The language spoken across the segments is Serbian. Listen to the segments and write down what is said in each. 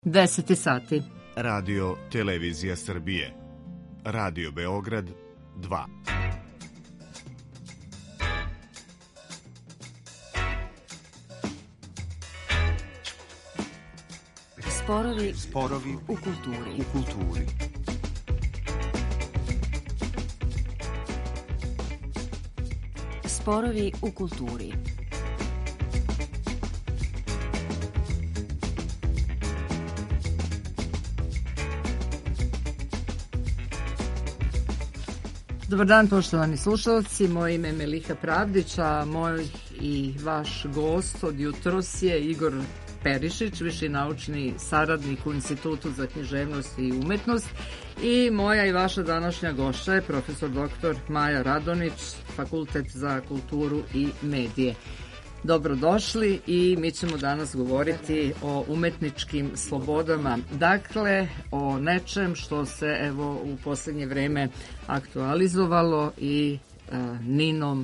10 sati. Radio Televizija Srbije. Radio Beograd 2. Sporovi u kulturi. Sporovi u kulturi. Dobar dan, poštovani slušalci. Moje ime je Meliha Pravdić, a moj i vaš gost od jutros je Igor Perišić, viši naučni saradnik u Institutu za književnost i umetnost, i moja i vaša današnja gošća je profesor dr. Maja Radonić, Fakultet za kulturu i medije. Dobrodošli i mi ćemo danas govoriti o umetničkim slobodama. Dakle, o nečem što se evo u posljednje vreme aktualizovalo i Ninovom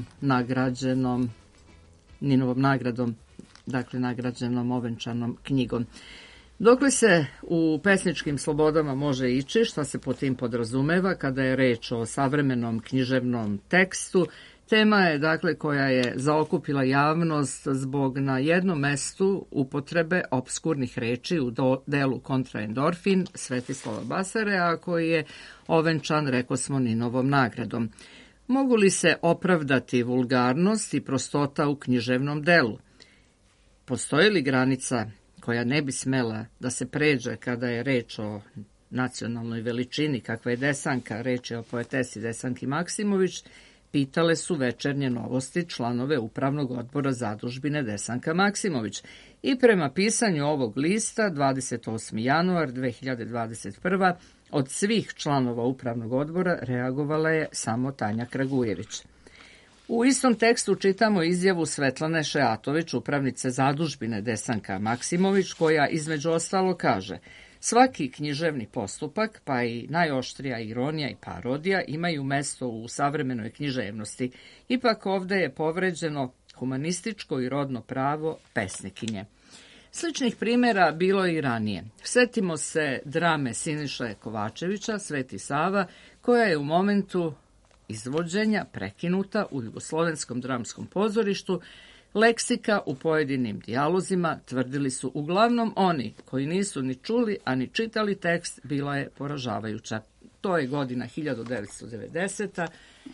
nagradom, dakle nagrađenom, ovenčanom knjigom. Dokle se u pesničkim slobodama može ići, šta se po tim podrazumeva kada je reč o savremenom književnom tekstu, tema je dakle koja je zaokupila javnost zbog na jednom mestu upotrebe opskurnih reči u delu Kontraendorfin Svetislava Basare, a koji je ovenčan, rekosmo, Ninovom nagradom. Mogu li se opravdati vulgarnost i prostota u književnom delu? Postoji li granica koja ne bi smela da se pređe kada je reč o nacionalnoj veličini, kakva je Desanka, reč je o poetesi Desanki Maksimović, pitale su Večernje novosti članove Upravnog odbora Zadužbine Desanka Maksimović. I prema pisanju ovog lista, 28. januar 2021. od svih članova Upravnog odbora reagovala je samo Tanja Kragujević. U istom tekstu čitamo izjavu Svetlane Šeatović, upravnice Zadužbine Desanka Maksimović, koja između ostalo kaže: svaki književni postupak, pa i najoštrija ironija i parodija, imaju mesto u savremenoj književnosti. Ipak ovde je povređeno humanističko i rodno pravo pesnikinje. Sličnih primjera bilo je i ranije. Sjetimo se drame Siniše Kovačevića, Sveti Sava, koja je u momentu izvođenja prekinuta u Jugoslovenskom dramskom pozorištu. Leksika u pojedinim dijalozima, tvrdili su uglavnom oni koji nisu ni čuli, a ni čitali tekst, bila je poražavajuća. To je godina 1990.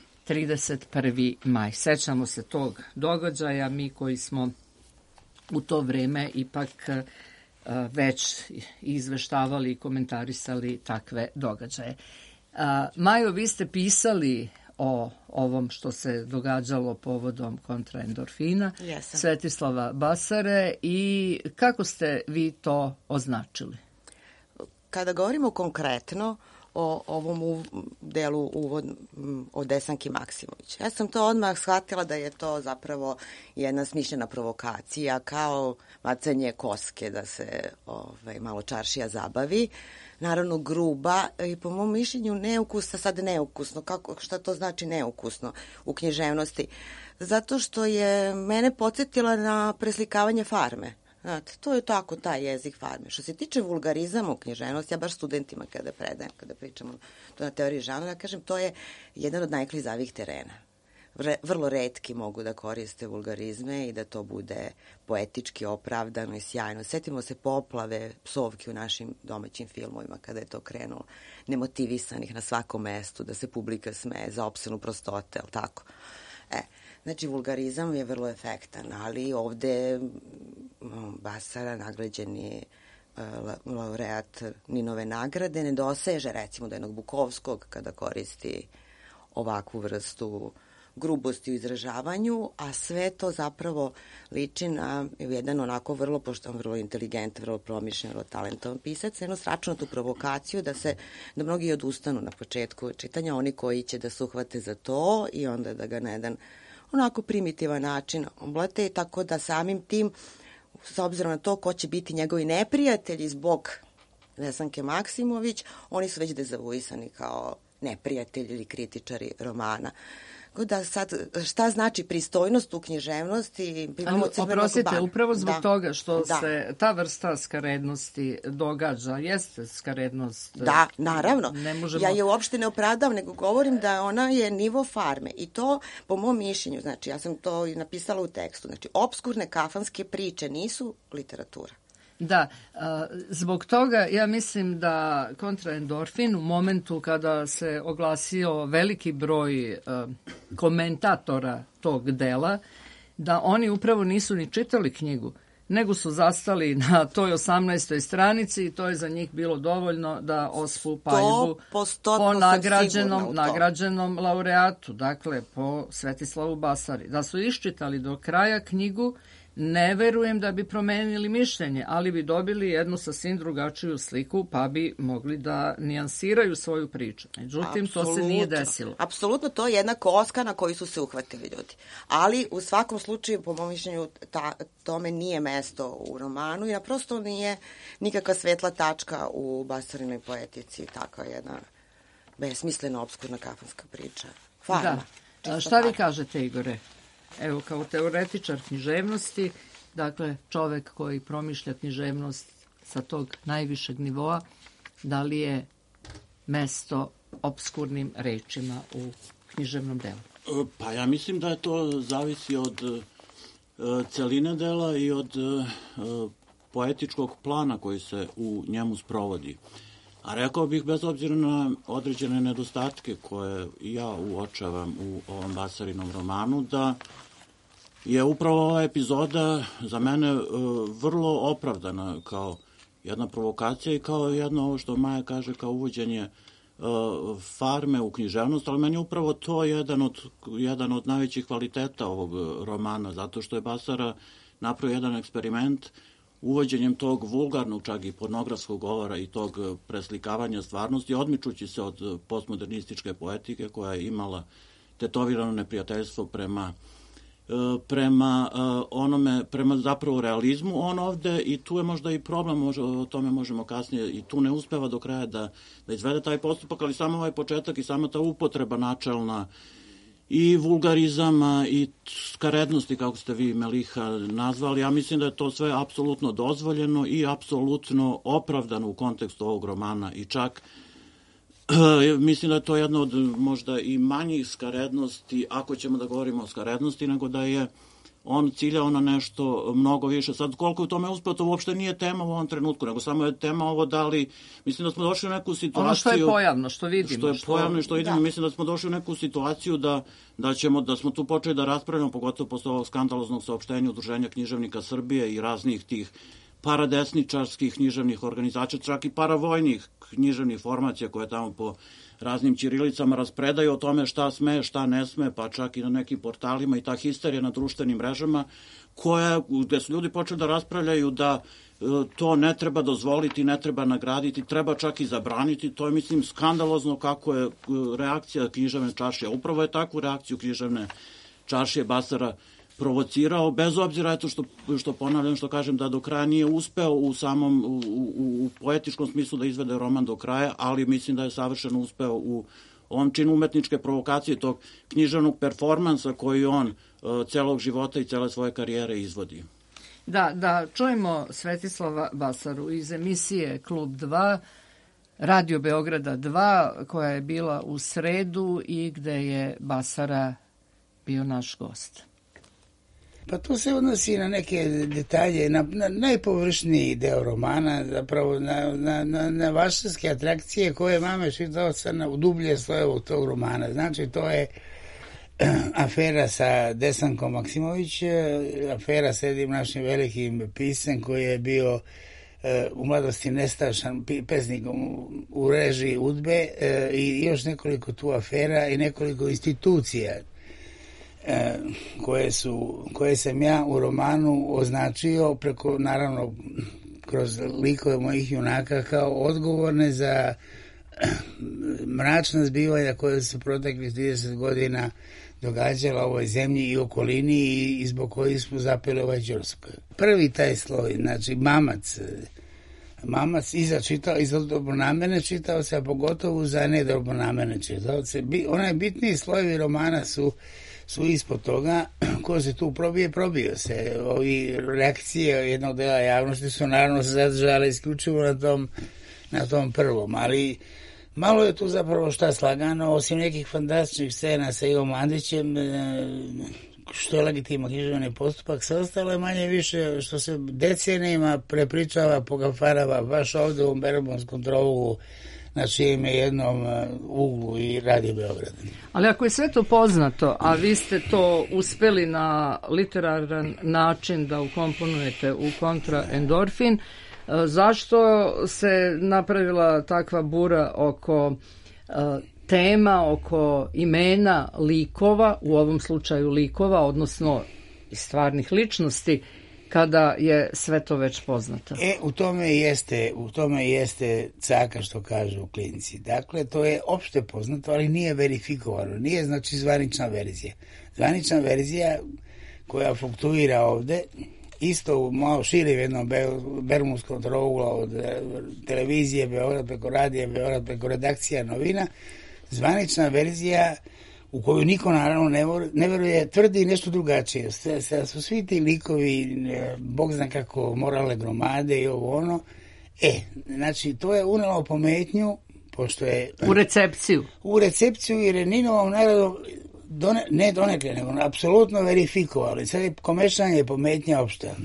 31. maj. Sećamo se tog događaja, mi koji smo u to vreme ipak već izveštavali i komentarisali takve događaje. Majo, vi ste pisali o ovom što se događalo povodom Kontraendorfina, Svetislava Basare, i kako ste vi to označili? Kada govorimo konkretno o ovom delu o Desanki Maksimović, ja sam to odmah shvatila da je to zapravo jedna smišljena provokacija, kao bacanje koske da se malo čaršija zabavi. Naravno gruba i po mom mišljenju neukusna, sad neukusno. Šta to znači neukusno u književnosti? Zato što je mene podsjetila na preslikavanje Farme. Znate, to je tako taj jezik Farme. Što se tiče vulgarizama u književnosti, ja baš studentima kada predajem, kada pričamo to na teoriji žanra, ja kažem, to je jedan od najklizavijih terena. Vrlo retki mogu da koriste vulgarizme i da to bude poetički opravdano i sjajno. Setimo se poplave psovki u našim domaćim filmovima kada je to krenulo, nemotivisanih na svakom mestu, da se publika smeje za opsenu prostote, ali tako. Znači, vulgarizam je vrlo efektan, ali ovde Basara, nagrađeni laureat Ninove nagrade, ne doseže recimo do jednog Bukovskog kada koristi ovakvu vrstu grubosti u izražavanju, a sve to zapravo liči na jedan onako vrlo poštovan, vrlo inteligent, vrlo promišljen, vrlo talentovan pisac, jednu sračunatu provokaciju da mnogi odustanu na početku čitanja, oni koji će da se uhvate za to i onda da ga na jedan onako primitivan način oblate, tako da samim tim, s obzirom na to ko će biti njegovi neprijatelji zbog Desanke Maksimović, oni su već dezavuisani kao neprijatelji ili kritičari romana. Da sad, šta znači pristojnost u književnosti? Oprostite, upravo zbog toga što se ta vrsta skarednosti događa, jeste skarednost. Da, naravno. Ne možemo... Ja je uopšte ne opravdavam, nego govorim da ona je nivo farme i to, po mom mišljenju, znači ja sam to i napisala u tekstu, znači obskurne kafanske priče nisu literatura. Da, zbog toga ja mislim da kontraendorfin u momentu kada se oglasio veliki broj komentatora tog dela, da oni upravo nisu ni čitali knjigu, nego su zastali na toj 18. stranici i to je za njih bilo dovoljno da ospu paljbu po nagrađenom laureatu, dakle po Svetislavu Basari. Da su iščitali do kraja knjigu, ne verujem da bi promenili mišljenje, ali bi dobili jednu sasvim drugačiju sliku, pa bi mogli da nijansiraju svoju priču. Međutim, to se nije desilo. Apsolutno, to je jedna koska na koju su se uhvatili ljudi. Ali, u svakom slučaju, po mom mišljenju, tome nije mesto u romanu, jer prosto nije nikakva svetla tačka u Basarinoj poetici, takva jedna besmislena, obskurna kafanska priča. Farma. Da. Šta vi kažete, Igore? Evo, kao teoretičar književnosti, dakle, čovek koji promišlja književnost sa tog najvišeg nivoa, da li je mesto obskurnim rečima u književnom delu? Pa ja mislim da je to zavisi od celine dela i od poetičkog plana koji se u njemu sprovodi. A rekao bih, bez obzira na određene nedostatke koje ja uočavam u ovom Basarinom romanu, da je upravo ova epizoda za mene vrlo opravdana kao jedna provokacija i kao jedno, ovo što Maja kaže, kao uvođenje farme u književnost, ali meni je upravo to jedan od najvećih kvaliteta ovog romana, zato što je Basara napravio jedan eksperiment uvođenjem tog vulgarnog, čak i pornografskog govora i tog preslikavanja stvarnosti, odmičući se od postmodernističke poetike koja je imala tetovirano neprijateljstvo prema zapravo realizmu. On ovde, i tu je možda i problem, o tome možemo kasnije, i tu ne uspeva do kraja da izvede taj postupak, ali samo ovaj početak i sama ta upotreba načelna i vulgarizama i skarednosti, kako ste vi, Meliha, nazvali. Ja mislim da je to sve apsolutno dozvoljeno i apsolutno opravdano u kontekstu ovog romana i čak mislim da je to jedna od možda i manjih skarednosti, ako ćemo da govorimo o skarednosti, nego da je on ciljao na nešto mnogo više. Sad, koliko je u tome uspeo, to uopšte nije tema u ovom trenutku, nego samo je tema ovo da li, mislim da smo došli u neku situaciju... Ono što je pojavno, što vidimo. Što je pojavno i što vidimo, mislim da smo došli u neku situaciju da smo tu počeli da raspravljamo, pogotovo posle ovog skandaloznog saopštenja Udruženja književnika Srbije i raznih tih paradesničarskih književnih organizacija, čak i paravojnih književnih formacija koje tamo po raznim ćirilicama raspredaju o tome šta sme, šta ne sme, pa čak i na nekim portalima i ta histerija na društvenim mrežama, gde su ljudi počeli da raspravljaju da to ne treba dozvoliti, ne treba nagraditi, treba čak i zabraniti. To je, mislim, skandalozno kako je reakcija književne čaršije. Upravo je takvu reakciju književne čaršije Basara provocirao, bez obzira što ponavljam, što kažem da do kraja nije uspeo u poetičkom smislu da izvede roman do kraja, ali mislim da je savršeno uspeo u ovom činu umetničke provokacije, tog književnog performansa koji on celog života i cele svoje karijere izvodi. Da čujemo Svetislava Basaru iz emisije Klub 2, Radio Beograda 2, koja je bila u sredu i gde je Basara bio naš gost. Pa to se odnosi na neke detalje, na najpovršniji deo romana, zapravo na vašarske atrakcije koje mame čitaoca u dublje slojevog tog romana. Znači, to je afera sa Desankom Maksimović, afera sa jednim našim velikim piscem koji je bio u mladosti nestašan pesnikom u režiji UDBE i još nekoliko tu afera i nekoliko institucija koje sam ja u romanu označio preko, naravno, kroz likove mojih junaka kao odgovorne za mračna zbivanja koje su proteklih 30 godina događala u ovoj zemlji i okolini i zbog kojih smo zapeli ovaj Đursk. Prvi taj sloj, znači mamac mamac i za dobronamerne čitaoce, a pogotovo za nedobronamerne čitaoce. Najbitniji slojevi romana su ispod toga. Ko se tu probio se. Ovi reakcije jednog dela javnosti su naravno se zadržale isključivo na tom prvom, ali malo je tu zapravo šta slagano, osim nekih fantastičnih scena sa Ivom Mandićem, što je legitimno književni postupak, sve ostalo je manje više što se decenijima prepričava po kafanama, baš ovde u Bermonskom trouglu, na čijem je jednom uglu i Radio Beograd. Ali ako je sve to poznato, a vi ste to uspeli na literaran način da ukomponujete u Kontra endorfin, zašto se napravila takva bura oko tema, oko imena likova, u ovom slučaju likova, odnosno stvarnih ličnosti, kada je sve to već poznato? U tome jeste caka, što kažu klinci. Dakle, to je opšte poznato, ali nije verifikovano. Nije, znači, zvanična verzija. Zvanična verzija koja fluktuira ovde, isto u malo širim jednom Bermudskom trouglu od televizije Beograd preko radija Beograd preko redakcija novina, zvanična verzija u koju niko naravno ne veruje, tvrdi nešto drugačije. Su svi ti likovi, bog zna kako, moralne gromade i ovo ono. Znači, to je unelo pometnju, pošto je... U recepciju, jer je Ninovom narodom ne donekle, nego apsolutno verifikovali. Sad je komešanje pometnja opšta.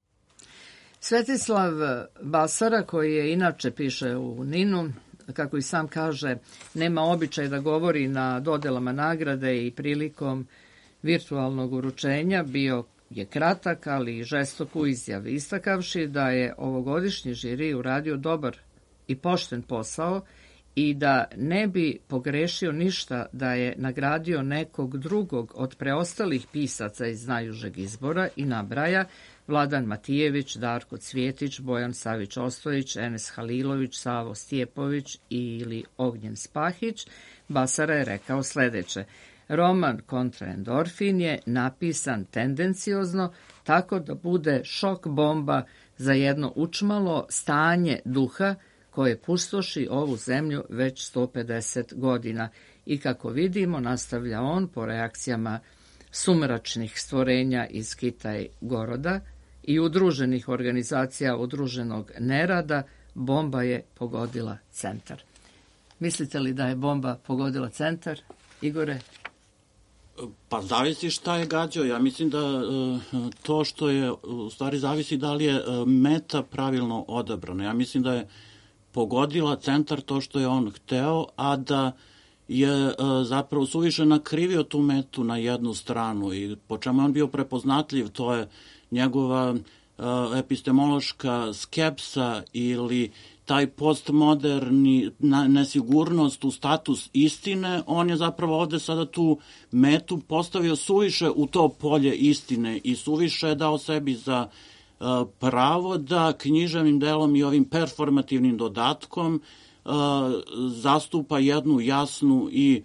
Svetislav Basara, koji je inače piše u Ninu, kako i sam kaže, nema običaj da govori na dodelama nagrade i prilikom virtualnog uručenja, bio je kratak, ali i žestok u izjavi, istakavši da je ovogodišnji žiri uradio dobar i pošten posao i da ne bi pogrešio ništa da je nagradio nekog drugog od preostalih pisaca iz najužeg izbora i nabraja Vladan Matijević, Darko Cvjetić, Bojan Savić-Ostojić, Enes Halilović, Savo Stjepović ili Ognjen Spahić. Basara je rekao sledeće: roman Kontra endorfin je napisan tendenciozno, tako da bude šok bomba za jedno učmalo stanje duha koje pustoši ovu zemlju već 150 godina. I kako vidimo, nastavlja on po reakcijama sumračnih stvorenja iz Kitaj Goroda i udruženih organizacija udruženog nerada, bomba je pogodila centar. Mislite li da je bomba pogodila centar, Igore? Pa zavisi šta je gađao. Ja mislim da to što je, u stvari zavisi da li je meta pravilno odabrana. Ja mislim da je pogodila centar to što je on hteo, a da je zapravo suviše nakrivio tu metu na jednu stranu i po čemu je on bio prepoznatljiv, to je njegova epistemološka skepsa ili taj postmoderni nesigurnost u status istine. On je zapravo ovde sada tu metu postavio suviše u to polje istine i suviše je dao sebi za pravo da književnim delom i ovim performativnim dodatkom zastupa jednu jasnu i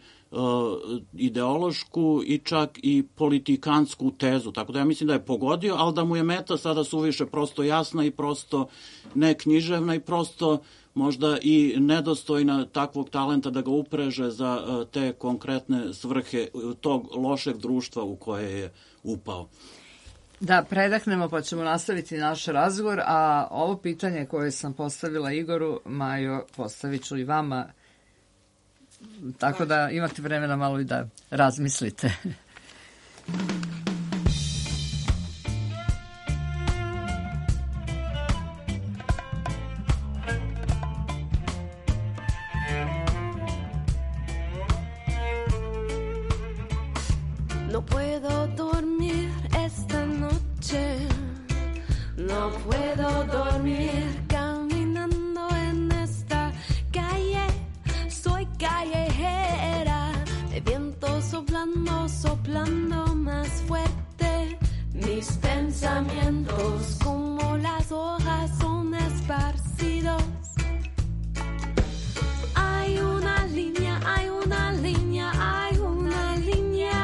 ideološku i čak i politikansku tezu. Tako da ja mislim da je pogodio, ali da mu je meta sada suviše prosto jasna i prosto neknjiževna i prosto možda i nedostojna takvog talenta da ga upreže za te konkretne svrhe tog lošeg društva u koje je upao. Da, predahnemo pa ćemo nastaviti naš razgovor, a ovo pitanje koje sam postavila Igoru, Majo, postavit ću i vama, tako da imate vremena malo i da razmislite. No puedo dormir esta noche, no puedo dormir caminando en esta calle, soy callejera, el viento soplando, soplando más fuerte, mis pensamientos como las hojas son esparcidos. Hay una línea, hay una línea, hay una línea.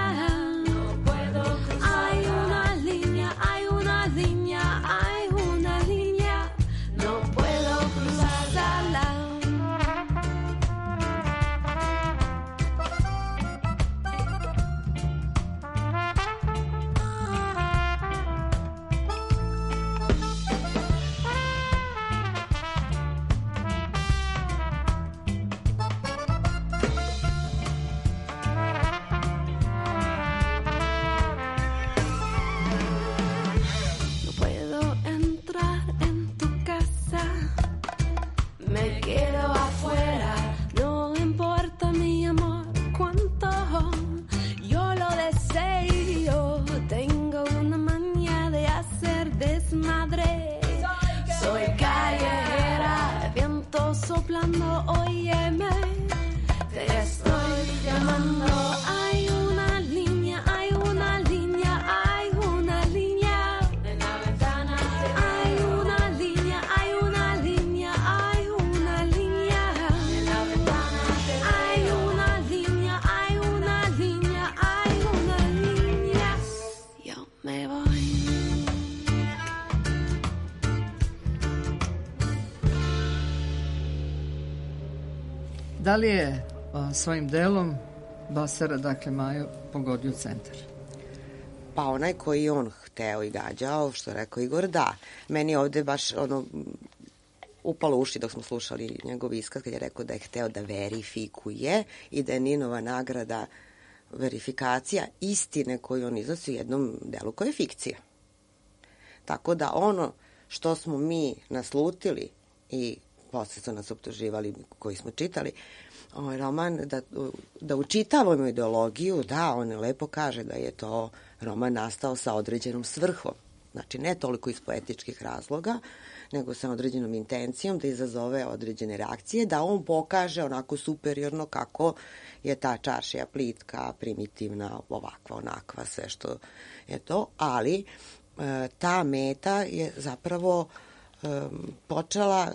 viento soplando, óyeme, te estoy llamando. Hay una línea, hay una línea, hay una línea en la ventana. Hay una línea, hay una línea, hay una línea en la ventana. Hay una línea, hay una línea, hay una línea. Yo me voy. Da li je svojim delom Basara, dakle Majo, pogodio centar? Pa onaj koji on hteo i gađao, što je rekao Igor, da. Meni je ovde baš upalo uši dok smo slušali njegov iskaz kad je rekao da je hteo da verifikuje i da je Ninova nagrada verifikacija istine koju on iznosi u jednom delu koja je fikcija. Tako da ono što smo mi naslutili i posle su nas optuživali koji smo čitali ovaj roman, da učitavamo ideologiju, da, on lepo kaže da je to roman nastao sa određenom svrhom. Znači, ne toliko iz poetičkih razloga, nego sa određenom intencijom da izazove određene reakcije, da on pokaže onako superiorno kako je ta čaršija plitka, primitivna, ovakva, onakva, sve što je to, ali ta meta je zapravo počela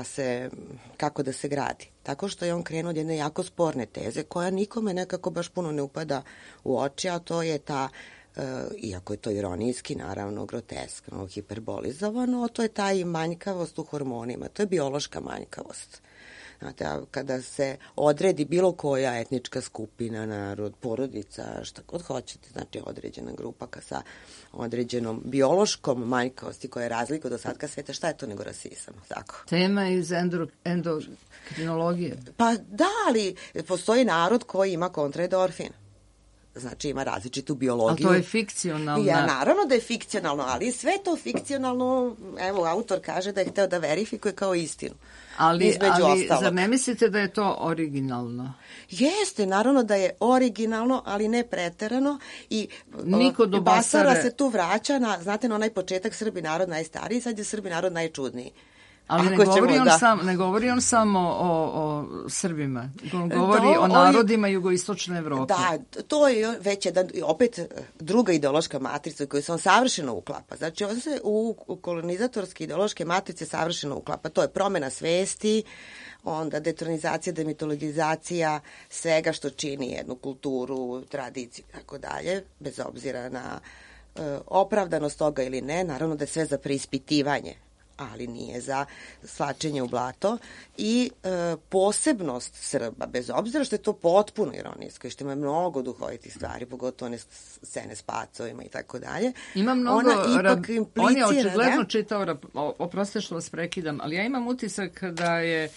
kako da se gradi. Tako što je on krenuo od jedne jako sporne teze koja nikome nekako baš puno ne upada u oči, a to je ta, iako je to ironijski, naravno, groteskno, hiperbolizovano, to je ta i manjkavost u hormonima, to je biološka manjkavost. Znate, kada se odredi bilo koja etnička skupina, narod, porodica, šta god hoćete, znači određena grupa sa određenom biološkom manjkavosti koja je razlika od ostatka sveta, šta je to nego rasizam, tako? Tema iz endokrinologije. Pa da, ali postoji narod koji ima kontraendorfin. Znači ima različitu biologiju. A to je fikcionalno. Ja, naravno da je fikcionalno, ali sve to fikcionalno, evo, autor kaže da je hteo da verifikuje kao istinu. Ali zar ne mislite da je to originalno? Jeste, naravno da je originalno, ali ne preterano. I Niko do Basara se tu vraća na, znate, na onaj početak Srbi narod najstariji, sad je Srbi narod najčudniji. Ali ne govori on samo o Srbima, govori o narodima jugoistočne Evrope. Da, to je već opet druga ideološka matrica koju se on savršeno uklapa. Znači, on se u kolonizatorske ideološke matrice savršeno uklapa. To je promena svesti, onda detronizacija, demitologizacija svega što čini jednu kulturu, tradiciju i tako dalje, bez obzira na opravdanost toga ili ne. Naravno da je sve za preispitivanje, ali nije za slačenje u blato, i posebnost Srba, bez obzira što je to potpuno ironijsko i što ima mnogo duhovitih stvari, pogotovo one scene s pacovima i tako dalje. Ima mnogo, ona ipak implicira, on je očigledno čitao, oprostite što vas prekidam, ali ja imam utisak da je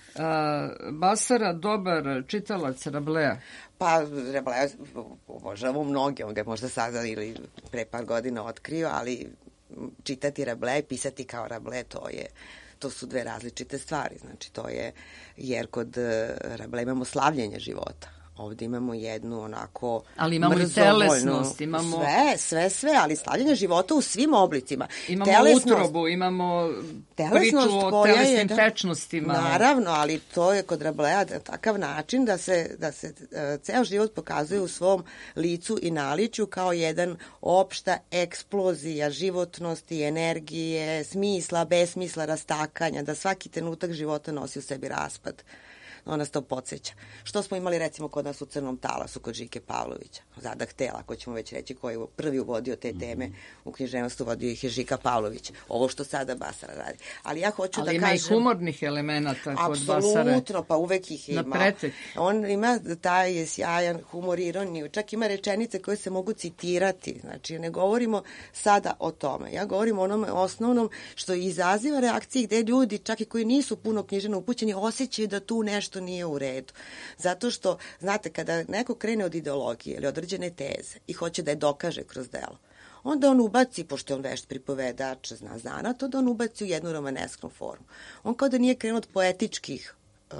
Basara dobar čitalac Rablea. Pa Rablea obožavamo mnoge, on ga je možda sada ili pre par godina otkrio, ali čitati Rablea i pisati kao Rablea, to su dve različite stvari. Znači, to je, jer kod Rablea imamo slavljenje života. Ovde imamo jednu onako ali imamo mrzovoljnu, i telesnost, imamo sve, ali slavljenje života u svim oblicima. Imamo utrobu, imamo priču o telesnim tečnostima. Naravno, ali to je kod Rablea takav način da se ceo život pokazuje u svom licu i naličju kao jedan opšta eksplozija životnosti, energije, smisla, besmisla, rastakanja, da svaki trenutak života nosi u sebi raspad. On nas to podsjeća. Što smo imali recimo kod nas u Crnom talasu, kod Žike Pavlovića, Zadah tela, ako ćemo već reći ko je prvi uvodio te teme u književnosti, uvodio ih je Žika Pavlović. Ovo što sada Basara radi. Ali ja hoću da kažem... Ali ima i humornih elemenata kod Basare. Apsolutno, pa uvek ih ima. Na pretek. On ima taj sjajan humor, ironiju, čak ima rečenice koje se mogu citirati. Znači, ne govorimo sada o tome. Ja govorim o onome osnovnom što izaziva reakcije gde ljudi, čak i koji nisu puno književno upućeni, osjećaju da tu nešto nije u redu. Zato što, znate, kada neko krene od ideologije ili određene teze i hoće da je dokaže kroz delo, onda on ubaci, pošto je on vešt pripovedač, zna zanato, da on ubaci u jednu romanesknu formu. On kao da nije krenuo od poetičkih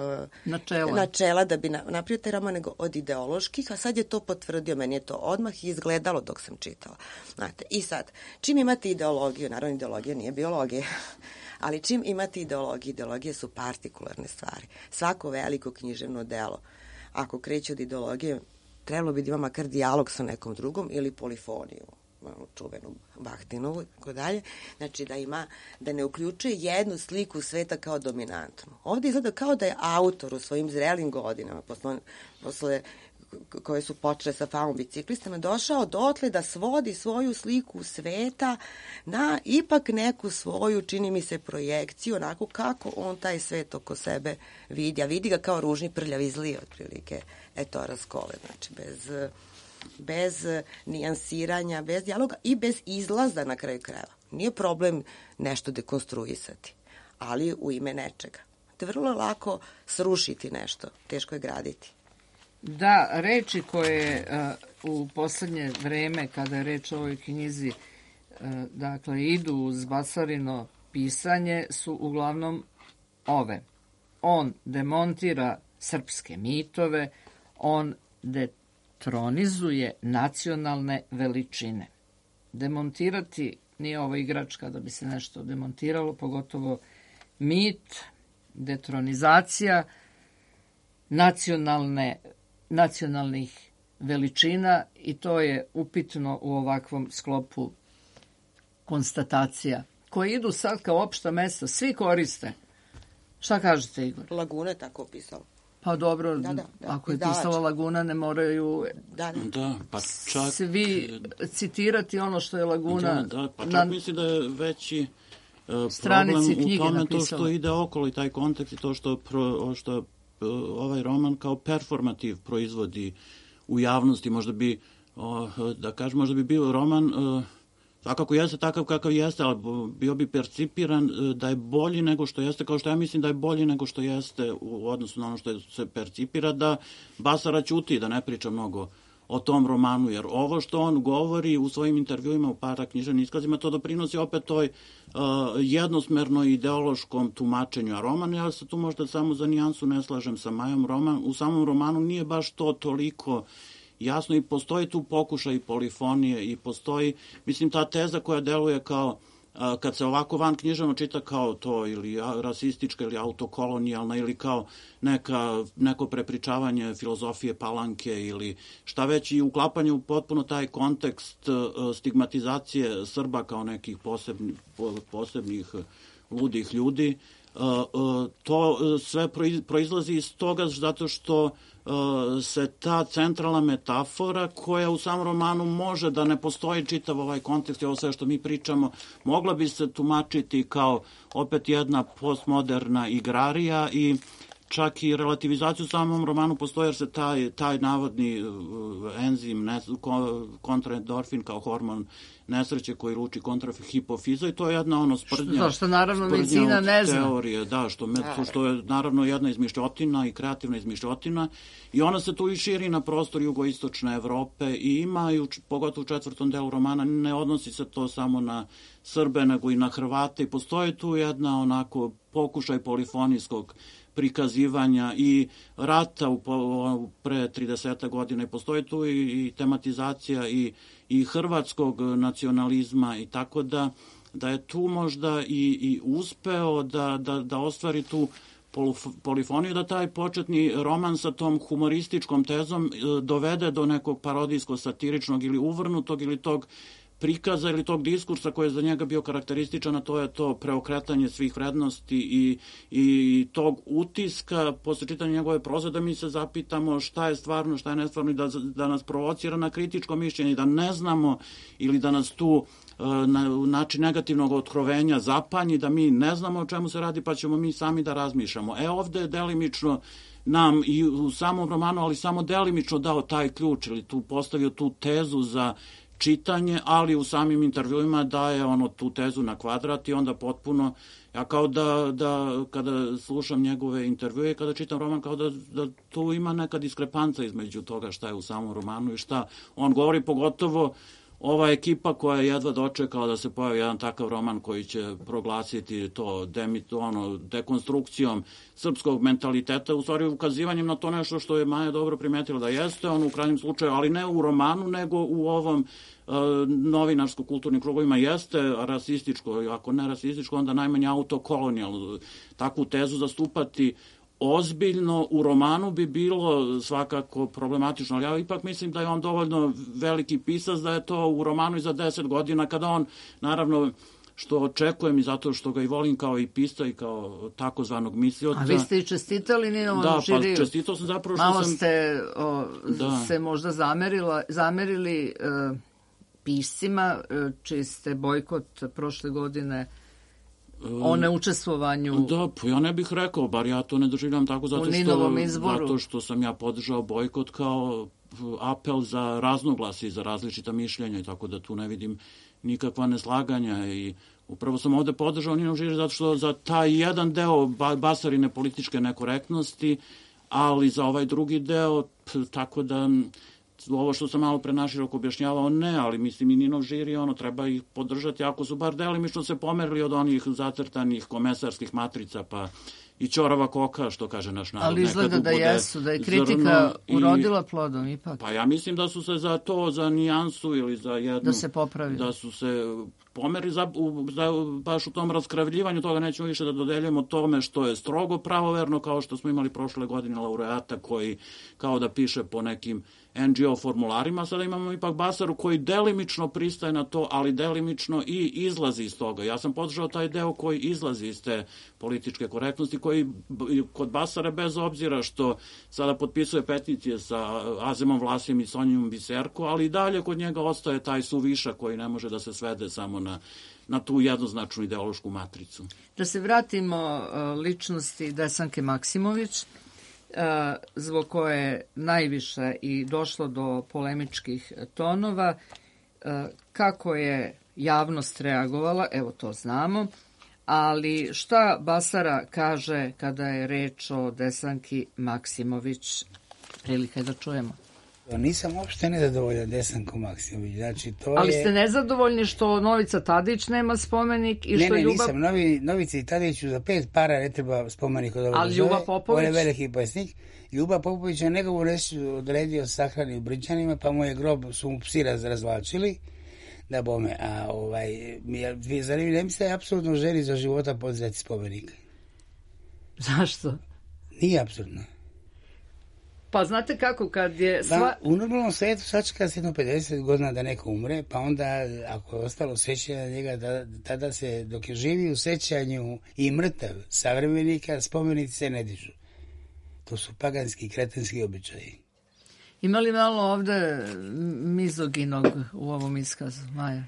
načela da bi napravio taj roman, nego od ideoloških, a sad je to potvrdio, meni je to odmah i izgledalo dok sam čitala. Znate, i sad, čim imate ideologiju, naravno ideologija nije biologija, Ali čim imate ideologije su partikularne stvari. Svako veliko književno delo, ako kreće od ideologije, trebalo bi da ima makar dijalog sa nekom drugom ili polifoniju, čuvenu Bahtinovu i tako dalje, znači da ne uključuje jednu sliku sveta kao dominantnu. Ovde izgleda kao da je autor u svojim zrelim godinama, posle koje su počele sa famom biciklistama, došao dotle da svodi svoju sliku sveta na ipak neku svoju, čini mi se, projekciju, onako kako on taj svet oko sebe vidi, a vidi ga kao ružni prljavi zli, otprilike, eto, raskole, znači bez nijansiranja, bez dijaloga i bez izlaza na kraju krajeva. Nije problem nešto dekonstruisati, ali u ime nečega. To je vrlo lako srušiti nešto, teško je graditi. Da, reči koje u poslednje vreme, kada je reč o ovoj knjizi, dakle, idu uz Basarino pisanje, su uglavnom ove. On demontira srpske mitove, on detronizuje nacionalne veličine. Demontirati nije ovo igračka da bi se nešto demontiralo, pogotovo mit, detronizacija nacionalnih veličina, i to je upitno u ovakvom sklopu konstatacija koje idu sad kao opšta mesta, svi koriste. Šta kažete, Igor? Laguna je tako opisala. Pa dobro, ako je pisala Laguna, ne moraju pa čak svi citirati ono što je Laguna. Pa čak mislim da je veći problem u tome to što ide okolo i taj kontekst i to što ovaj roman kao performativ proizvodi u javnosti. Možda bi, da kažem, možda bi bio roman, svakako jeste takav kakav jeste, ali bio bi percipiran da je bolji nego što jeste, kao što ja mislim da je bolji nego što jeste u odnosu na ono što se percipira, da Basara ćuti, da ne priča mnogo o tom romanu, jer ovo što on govori u svojim intervjuima u paraknjiževnim iskazima, to doprinosi opet toj jednosmerno ideološkom tumačenju. A roman, ja se tu možda samo za nijansu ne slažem sa Majom, u samom romanu nije baš to toliko jasno i postoji tu pokušaj polifonije i postoji, mislim, ta teza koja deluje kao, kad se ovako van književno čita kao to ili rasistička ili autokolonijalna ili kao neko prepričavanje filozofije Palanke ili šta već, i uklapanje u potpuno taj kontekst stigmatizacije Srba kao nekih posebnih ludih ljudi. To sve proizlazi iz toga zato što se ta centralna metafora koja u samom romanu može da ne postoji čitav ovaj kontekst i ovo sve što mi pričamo, mogla bi se tumačiti kao opet jedna postmoderna igrarija i čak i relativizaciju u samom romanu postoji, jer se taj navodni enzim kontraendorfin kao hormon nesreće koji ruči kontra hipofiza, i to je jedna sprdnja. Što naravno medicina ne zna. Teorije, da, što je naravno jedna izmišljotina i kreativna izmišljotina, i ona se tu i širi na prostor jugoistočne Evrope i ima, pogotovo u četvrtom delu romana, ne odnosi se to samo na Srbe, nego i na Hrvate, i postoji tu jedna onako pokušaj polifonijskog prikazivanja i rata pre 30 godina, i postoji tu i tematizacija i hrvatskog nacionalizma, i tako da je tu možda i uspeo da ostvari tu polifoniju, da taj početni roman sa tom humorističkom tezom dovede do nekog parodijsko-satiričnog ili uvrnutog ili tog prikaza ili tog diskursa koji je za njega bio karakterističan, a to je to preokretanje svih vrednosti i tog utiska posle čitanja njegove proze, da mi se zapitamo šta je stvarno, šta je nestvarno, i da nas provocira na kritičko mišljenje, da ne znamo ili da nas tu način negativnog otkrovenja zapanji, da mi ne znamo o čemu se radi, pa ćemo mi sami da razmišljamo. Ovde je delimično nam i u samom romanu, ali samo delimično dao taj ključ ili tu postavio tu tezu za čitanje, ali u samim intervjuima daje tu tezu na kvadrat i onda potpuno, ja kao da kada slušam njegove intervjue i kada čitam roman, kao da tu ima neka diskrepanca između toga šta je u samom romanu i šta on govori, pogotovo ova ekipa koja je jedva dočekala da se pojavi jedan takav roman koji će proglasiti to dekonstrukcijom srpskog mentaliteta, u stvari ukazivanjem na to nešto što je Maja dobro primetila da jeste, on u krajnjem slučaju, ali ne u romanu, nego u ovom novinarsko-kulturnim krugovima jeste rasističko, ako ne rasističko, onda najmanje autokolonijalno. Takvu tezu zastupati ozbiljno u romanu bi bilo svakako problematično, ali ja ipak mislim da je on dovoljno veliki pisac da je to u romanu i za 10 godina, kada on, naravno, što očekujem i zato što ga i volim kao i pisca i kao takozvanog mislioca. A vi ste i čestitali Ninovom žiriju. Da, pa čestitao sam zapravo što malo sam... ste se možda zamerili piscima, čiji ste bojkot prošle godine o neučestvovanju. Da, pa ja ne bih rekao, bar ja to ne doživljam tako zato što sam ja podržao bojkot kao apel za raznoglasi, za različita mišljenja i tako da tu ne vidim nikakva neslaganja i upravo sam ovde podržao Ninovu žiriju zato što za taj jedan deo Basarine političke nekorektnosti, ali za ovaj drugi deo, tako da ovo što sam malo pre naširoko objašnjavao, ne, ali mislim i Ninov žiri, treba ih podržati, ako su bar delimično se pomerili od onih zacrtanih komesarskih matrica, pa i ćorava koka, što kaže naš narod. Ali izgleda da jesu, da je kritika urodila plodom ipak. Pa ja mislim da su se za to, za nijansu ili za jednu... Da se popravi. Da su se pomeri baš u tom raskravljivanju toga, nećemo više da dodeljujemo tome što je strogo pravoverno, kao što smo imali prošle godine laureata koji kao da piše po nekim NGO formularima, sada imamo ipak Basaru koji delimično pristaje na to, ali delimično i izlazi iz toga. Ja sam podržao taj deo koji izlazi iz te političke korektnosti, koji kod Basare, bez obzira što sada potpisuje peticije sa Azemom Vlasijem i Sonjom Biserko, ali i dalje kod njega ostaje taj suvišak koji ne može da se svede samo na tu jednoznačnu ideološku matricu. Da se vratimo ličnosti Desanke Maksimović, zbog koje je najviše i došlo do polemičkih tonova. Kako je javnost reagovala, evo to znamo, ali šta Basara kaže kada je reč o Desanki Maksimović? Prilika je da čujemo. Nisam uopšte nezadovoljan Desankom Maksimović. Znači, ali ste nezadovoljni što Novica Tadić nema spomenik i što Ljuba... nisam. Novici Tadiću za 5 para ne treba spomenik od ovoga. Ali Ljuba Popović? On je veliki pesnik. Ljuba Popović je njegovu nesreću odredio sahrani u Brđanima, pa mu je grob, su mu psi razvlačili, da bome. A zar vi ne mislite apsolutno želi za života podizati spomenik? Zašto? Nije apsolutno. Pa znate kako, kad je... U normalnom svijetu sačeka se 50 godina da neko umre, pa onda ako je ostalo sećanje na njega, tada se, dok je živi u sećanju i mrtav savremenika, spomenici se ne dižu. To su paganski, kretenski običaji. Ima li malo ovde mizoginog u ovom iskazu, Maja?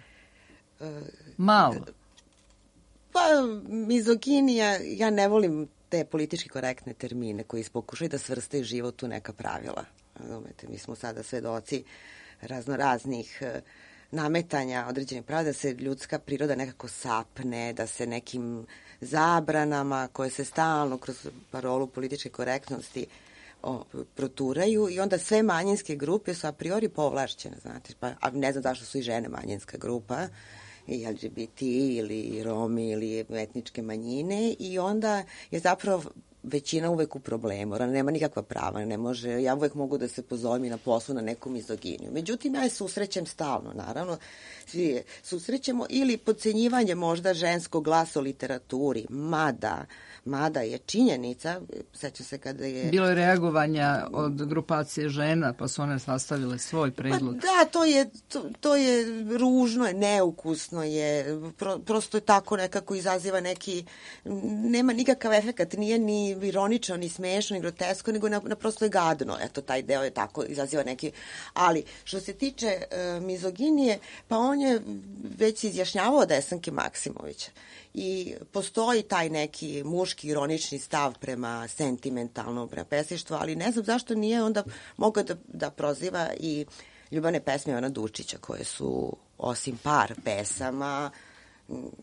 Malo. Pa, mizoginija, ja ne volim te politički korektne termine koji pokušaju da svrstaju život u neka pravila. Razumete, mi smo sada svedoci raznoraznih nametanja određenih pravila, da se ljudska priroda nekako sapne, da se nekim zabranama koje se stalno kroz parolu političke korektnosti proturaju i onda sve manjinske grupe su a priori povlašćene, znate, a ne znam zašto su i žene manjinska grupa, i LGBT ili Romi ili etničke manjine i onda je zapravo većina uvek u problemu, ona nema nikakva prava, ne može, ja uvek mogu da se pozovem i na poslu na neku mizoginiju. Međutim, ja je susrećem stalno, naravno, svi je susrećemo ili podcenjivanje možda ženskog glasa o literaturi, mada je činjenica, sećam se kada je... Bilo je reagovanja od grupacije žena, pa su one sastavile svoj predlog. Pa da, to je ružno, je neukusno, je, prosto je tako nekako izaziva neki, nema nikakav efekat, nije ni ironično, ni smešno, ni grotesko, nego naprosto je gadno. Eto, taj deo je tako, izaziva neki... Ali, što se tiče mizoginije, pa on je već se izjašnjavao Desanke Maksimovića. I postoji taj neki muški ironični stav prema sentimentalnom, prema pesništvu, ali ne znam zašto nije onda mogao da proziva i ljubavne pesme Ivana Dučića, koje su, osim par pesama,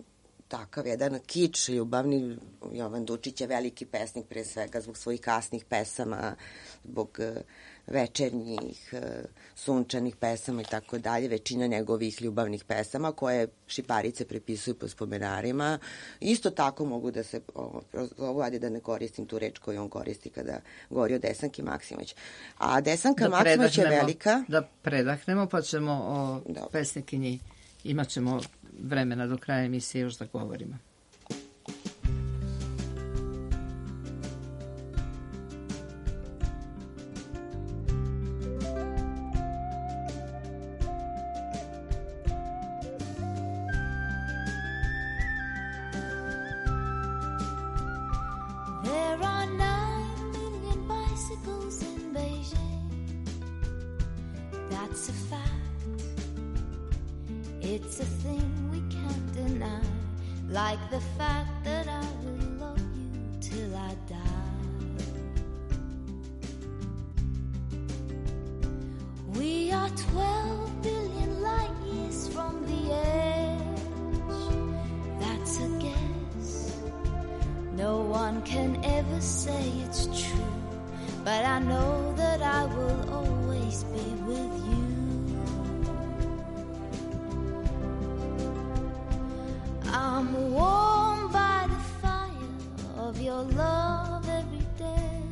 takav jedan kič ljubavni. Jovan Dučić je veliki pesnik pre svega zbog svojih kasnih pesama, zbog večernjih, sunčanih pesama i tako dalje, većina njegovih ljubavnih pesama koje šiparice prepisuju po spomenarima. Isto tako mogu da se zovu, ajde da ne koristim tu reč koju on koristi kada govori o Desanki Maksimović. A Desanka Maksimović je velika. Da predahnemo pa ćemo o pesnikinji, imat ćemo vremena do kraja emisije još da govorimo. Like the fact that I will love you till I die. We are 12 billion light years from the edge. That's a guess. No one can ever say it's true, but I know that I will always be with you. I'm warmed by the fire of your love every day.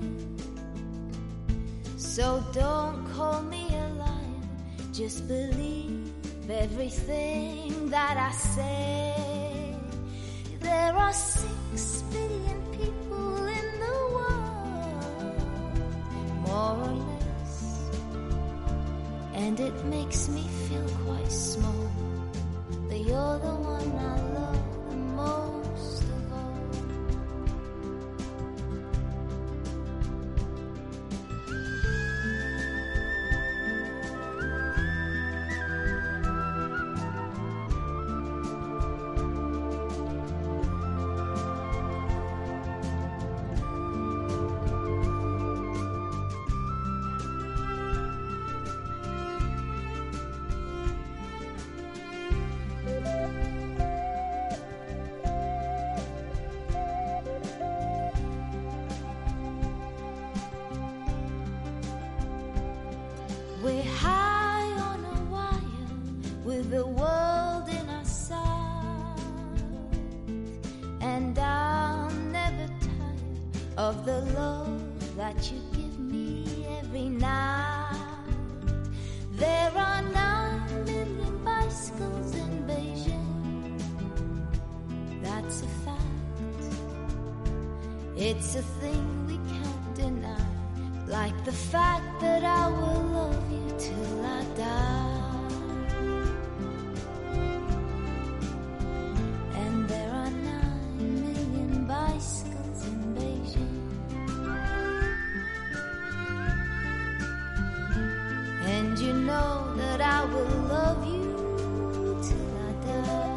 So don't call me a liar, just believe everything that I say. There are 6 billion people in the world, more or less, and it makes me feel quite small, but you're the one I love most of all. We're high on a wire with the world in our sight, and I'm never tired of the love that you give me every night. There are 9 million bicycles in Beijing. That's a fact. It's a thing we can't deny. Like the fact that I will love you till I die. And there are 9 million bicycles in Beijing. And you know that I will love you till I die.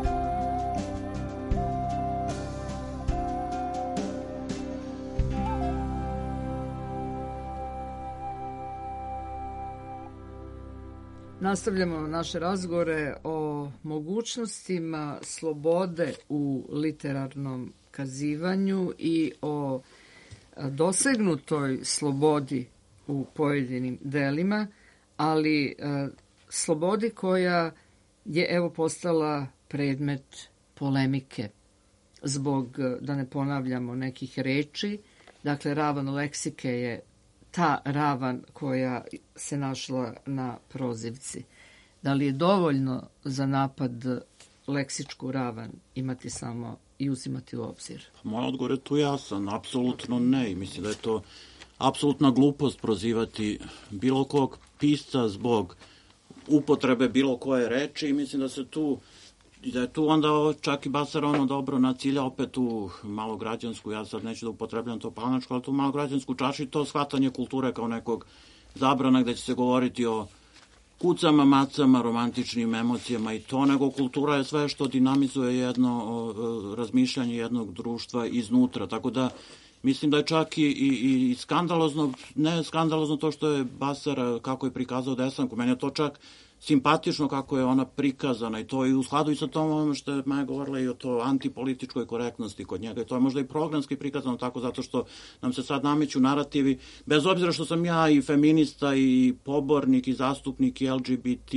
Nastavljamo naše razgovore o mogućnostima slobode u literarnom kazivanju i o dosegnutoj slobodi u pojedinim delima, ali slobodi koja je evo postala predmet polemike zbog, da ne ponavljamo, nekih reči. Dakle, ravan leksike je ta ravan koja se našla na prozivci. Da li je dovoljno za napad leksičku ravan imati samo i uzimati u obzir? Moj odgovor je tu jasan, apsolutno ne. I mislim da je to apsolutna glupost prozivati bilo kog pisca zbog upotrebe bilo koje reči i mislim da je tu onda čak i Basar ono dobro nacilja opet u malograđansku, ja sad neću da upotrebljam to palnačko, ali tu malograđansku čašu i to shvatanje kulture kao nekog zabrana gde će se govoriti o kucama, macama, romantičnim emocijama i to, nego kultura je sve što dinamizuje jedno razmišljanje jednog društva iznutra, tako da mislim da je čak i skandalozno, ne skandalozno to što je Basar, kako je prikazao Desanku, meni je to čak simpatično kako je ona prikazana i to je u skladu i sa tom što je Maja govorila i o to antipolitičkoj korektnosti kod njega. I to je možda i programski prikazano tako zato što nam se sad nameću narativi, bez obzira što sam ja i feminista i pobornik i zastupnik i LGBT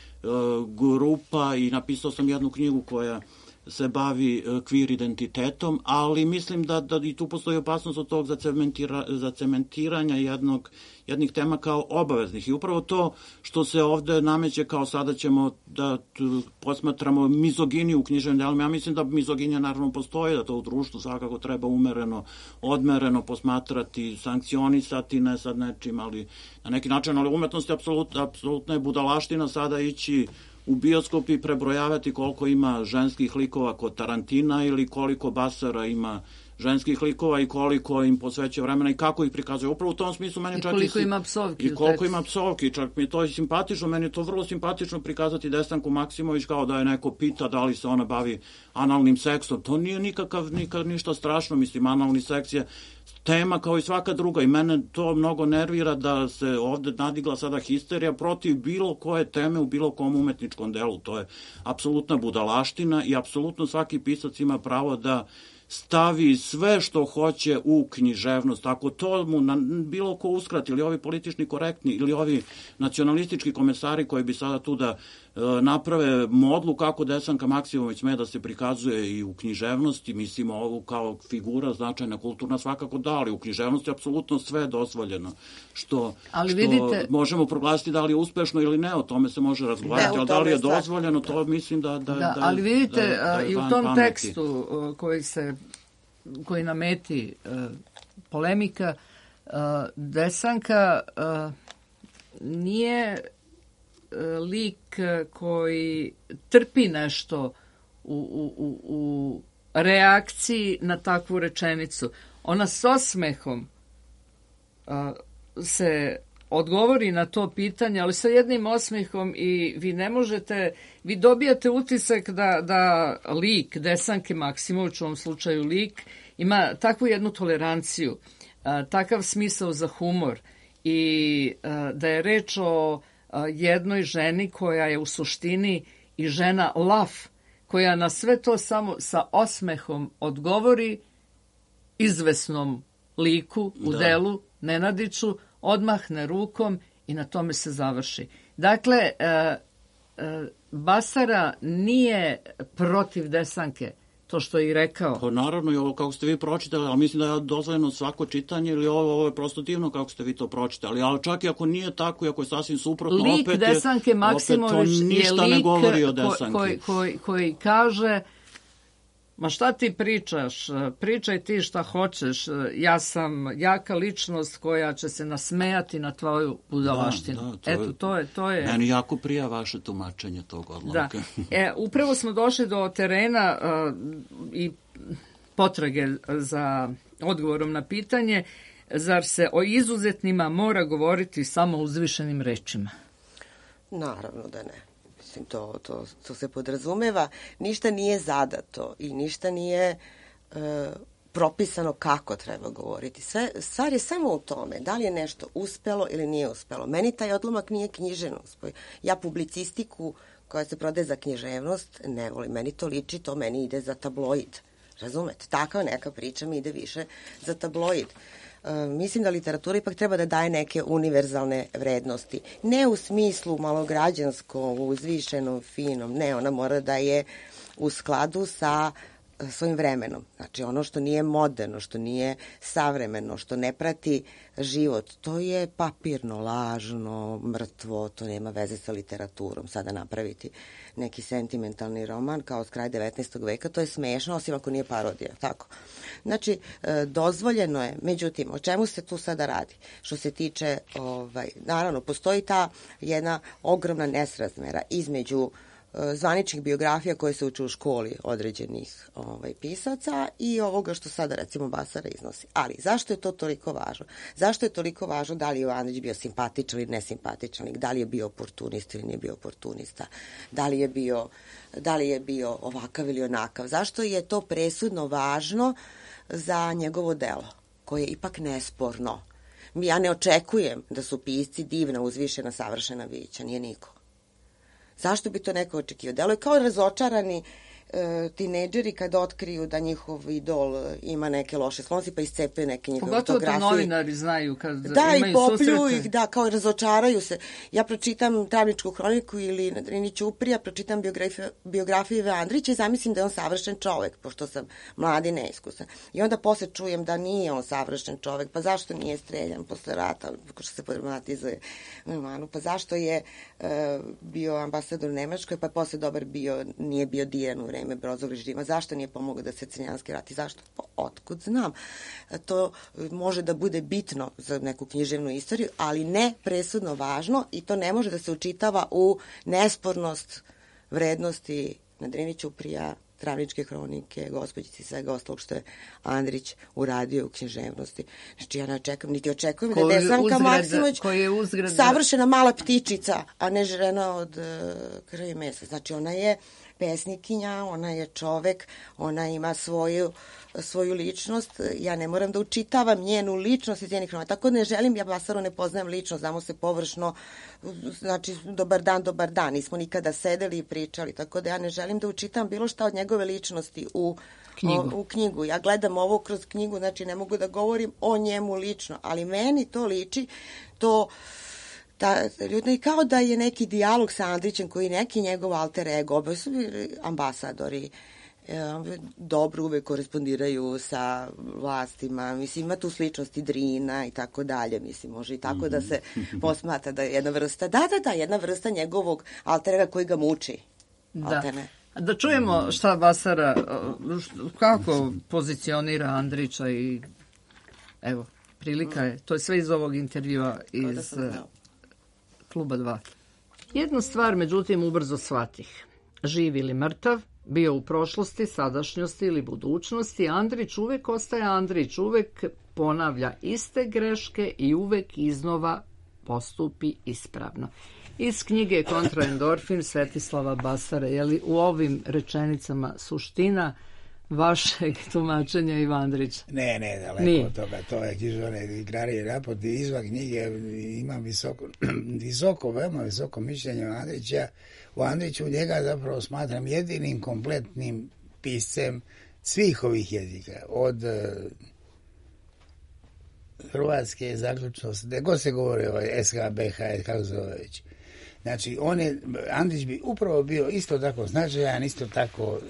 grupa i napisao sam jednu knjigu koja se bavi queer identitetom, ali mislim da i tu postoji opasnost od tog zacementiranja jednih tema kao obaveznih. I upravo to što se ovde nameće kao sada ćemo da posmatramo mizoginiju u književnim delima, ja mislim da mizoginija naravno postoji, da to u društvu svakako treba umereno, odmereno posmatrati, sankcionisati, ne sad nečim, ali na neki način, ali umetnost je apsolutna je budalaština sada ići u bioskop i prebrojavati koliko ima ženskih likova kod Tarantina ili koliko Basara ima ženskih likova i koliko im posveća vremena i kako ih prikazuje. Upravo u tom smislu meni čak koliko ima psovki. I koliko ima psovki, čak mi je to simpatično, meni je to vrlo simpatično prikazati Desanku Maksimović kao da je neko pita da li se ona bavi analnim seksom. To nije ništa strašno, mislim, analni seks je tema kao i svaka druga i mene to mnogo nervira da se ovde nadigla sada histerija protiv bilo koje teme u bilo kom umetničkom delu. To je apsolutna budalaština i apsolutno svaki pisac ima pravo da stavi sve što hoće u književnost. Ako to mu bilo ko uskrati, ili ovi politični korektni, ili ovi nacionalistički komesari koji bi sada tu da naprave modlu kako Desanka Maksimović sme da se prikazuje i u književnosti, mislim ovu kao figura značajna kulturna svakako da, ali u književnosti je apsolutno sve dozvoljeno. Što vidite, možemo proglasiti da li je uspešno ili ne, o tome se može razgovarati, ali da li je dozvoljeno, to mislim da ali vidite, i u tom tekstu koji nameti polemika, Desanka nije lik koji trpi nešto u reakciji na takvu rečenicu. Ona s osmehom se odgovori na to pitanje, ali sa jednim osmehom i vi ne možete, vi dobijate utisak da lik Desanke Maksimović, u ovom slučaju lik, ima takvu jednu toleranciju, takav smisao za humor i da je reč o jednoj ženi koja je u suštini i žena laf, koja na sve to samo sa osmehom odgovori izvesnom liku u delu, Nenadiću, odmahne rukom i na tome se završi. Dakle, Basara nije protiv Desanke, to što je i rekao. Pa naravno, i ovo kako ste vi pročitali, ali mislim da je dozvoljeno svako čitanje, ili ovo je prosto divno kako ste vi to pročitali, ali čak i ako nije tako, i ako je sasvim suprotno, lik Desanke Maksimović je lik koji kaže: ma šta ti pričaš, pričaj ti šta hoćeš, ja sam jaka ličnost koja će se nasmejati na tvoju budalaštinu. Eto, to je... Meni jako prija vaše tumačenje tog odlomka. Upravo smo došli do terena i potrage za odgovorom na pitanje, zar se o izuzetnima mora govoriti samo uzvišenim rečima? Naravno da ne. Mislim, to se podrazumeva. Ništa nije zadato i ništa nije propisano kako treba govoriti. Stvar je samo u tome da li je nešto uspelo ili nije uspelo. Meni taj odlomak nije književnost. Ja publicistiku koja se prodaje za književnost ne volim. Meni to liči, to meni ide za tabloid. Razumete? Takva neka priča mi ide više za tabloid. Mislim da literatura ipak treba da daje neke univerzalne vrednosti. Ne u smislu malograđanskom, uzvišenom, finom. Ne, ona mora da je u skladu sa svojim vremenom. Znači ono što nije moderno, što nije savremeno, što ne prati život, to je papirno, lažno, mrtvo, to nema veze sa literaturom. Sada napraviti neki sentimentalni roman kao s kraja 19. veka, to je smešno, osim ako nije parodija, tako. Znači, dozvoljeno je, međutim, o čemu se tu sada radi? Što se tiče, naravno, postoji ta jedna ogromna nesrazmera između zvaničnih biografija koje se uče u školi određenih pisaca i ovoga što sada recimo Basara iznosi. Ali zašto je to toliko važno? Zašto je toliko važno da li je Jovanović bio simpatičan ili nesimpatičan, da li je bio oportunista ili nije bio oportunista, da li je bio ovakav ili onakav? Zašto je to presudno važno za njegovo delo, koje je ipak nesporno? Ja ne očekujem da su pisci divna, uzvišena, savršena bića, nije niko. Zašto bi to neko očekivao? Delo je kao razočarani tinejdžeri kad otkriju da njihov idol ima neke loše sklonosti pa iscepaju neke njegove Pogotovo fotografije. to novinari znaju kad Da, imaju i popljuju susrete. ih, da, kao razočaraju se. Ja pročitam Travničku hroniku ili Drini Ćuprija, pročitam biografiju Ive Andrića i zamislim da je on savršen čovek, pošto sam mlad i neiskusan. I onda posle čujem da nije on savršen čovek, pa zašto nije streljan posle rata, što se problematizuje Manu, pa zašto je bio ambasador u Nemačkoj, pa posle dobar bio, nije bio dijan u vreme Brozovog režima, zašto nije pomogao da se Crnjanski rat i zašto? Pa otkud znam. To može da bude bitno za neku književnu istoriju, ali ne presudno važno i to ne može da se učitava u nespornost vrednosti na Drini Ćuprija, Travničke hronike, Gospođice i svega ostalog što je Andrić uradio u književnosti. Znači ja ne očekujem, niti očekujem da je Desanka Maksimović savršena mala ptičica, a ne žena od krvi i mesa. Znači ona je pesnikinja, ona je čovek, ona ima svoju ličnost. Ja ne moram da učitavam njenu ličnost iz njenih romana. Tako ne želim, ja Basaru ne poznajem ličnost, znamo se površno, znači dobar dan, nismo nikada sedeli i pričali, tako da ja ne želim da učitavam bilo šta od njegove ličnosti u knjigu. Ja gledam ovo kroz knjigu, znači ne mogu da govorim o njemu lično, ali meni to liči, i kao da je neki dijalog sa Andrićem koji neki njegov alter ego, oba su ambasadori, dobro uvek korespondiraju sa vlastima, mislim ima tu sličnosti Drina i tako dalje, mislim može i tako da se posmatra da je jedna vrsta, jedna vrsta njegovog alter ega koji ga muči. Da čujemo šta Basara, kako pozicionira Andrića i evo, prilika je, to je sve iz ovog intervjua iz Kluba 2. Jednu stvar, međutim, ubrzo shvatih. Živ ili mrtav, bio u prošlosti, sadašnjosti ili budućnosti, Andrić uvek ostaje Andrić, uvek ponavlja iste greške i uvek iznova postupi ispravno. Iz knjige Kontraendorfin Svetislava Basara, je li u ovim rečenicama suština vašeg tumačenja Iva Andrića? Ne, daleko od toga. To je književne igrarije raport. Izvan knjige imam veoma visoko mišljenje o Andrića. U Andriću njega zapravo smatram jedinim kompletnim piscem svih ovih jezika. Od hrvatske zaključno, da god se govori o SHBH, kako se zove već. Znači, Andrić bi upravo bio isto tako značajan, isto tako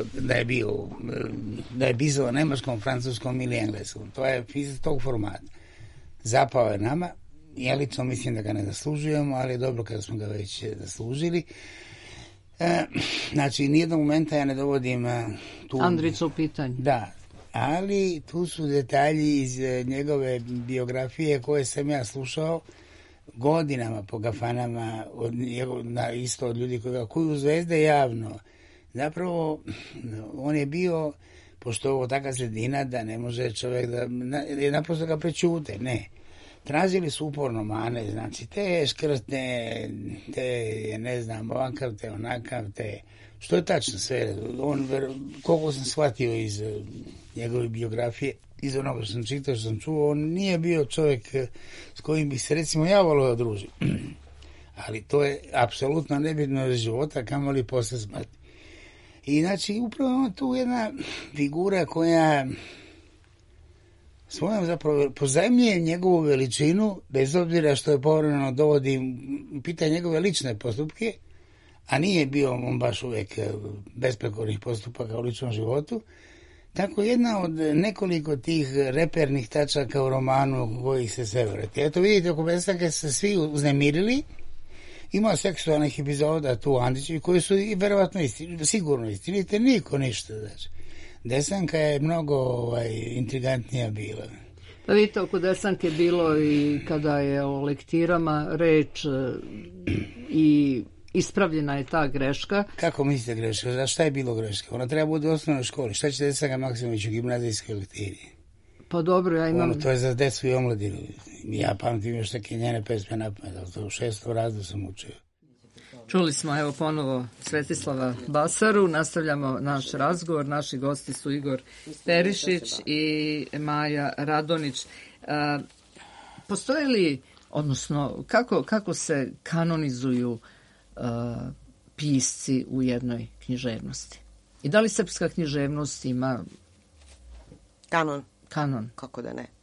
da je pisao nemačkom, francuskom ili engleskom. To je pisac tog formata. Zapao je nama, ja lično mislim da ga ne zaslužujemo, ali je dobro kada smo ga već zaslužili. Znači, nijednog momenta ja ne dovodim tu... Andrića u pitanju. Da, ali tu su detalji iz njegove biografije koje sam ja slušao godinama po kafanama, isto od ljudi koji ga kuju zvezde javno. Zapravo, on je bio, pošto je ovo taka sredina da ne može čovjek da naprosto ga prećute, ne. Tražili su uporno mane, znači te škrtne, te ne znam, ovakav te, onakav te, što je tačno sve. On, koliko sam shvatio iz njegove biografije, iz onoga što sam čitao, što sam čuo, on nije bio čovjek s kojim bi se recimo ja volio družiti. Ali to je apsolutno nebitno iz života, kamoli posle smrti. I znači upravo tu jedna figura koja svojom zapravo pozajmljuje njegovu veličinu, bez obzira što je povremeno dovodi pitanje njegove lične postupke, a nije bio on baš uvijek besprekornih postupaka u ličnom životu. Tako jedna od nekoliko tih repernih tačaka u romanu kojih se sve vrati. Eto vidite, oko Desanke se svi uznemirili. Ima seksualnih epizoda tu u Andrićevi koji su i verovatno sigurno istinite, niko ništa. Znači. Desanka je mnogo intrigantnija bila. Pa vidite, oko Desanke je bilo i kada je o lektirama reč i ispravljena je ta greška. Kako mislite greška? Za šta je bilo greška? Ona treba bude u osnovnoj školi. Šta će Desanka Maksimović u gimnazijskoj lektiri? Pa dobro, ja imam... To je za decu i omladinu. Ja pamtim još neke njene pesme napamet, to u 6. razredu sam učio. Čuli smo evo ponovo Svetislava Basaru, nastavljamo naš razgovor, naši gosti su Igor Perišić i Maja Radonić. Postoje li, odnosno kako se kanonizuju pisci u jednoj književnosti? I da li srpska književnost ima kanon? Kako da ne?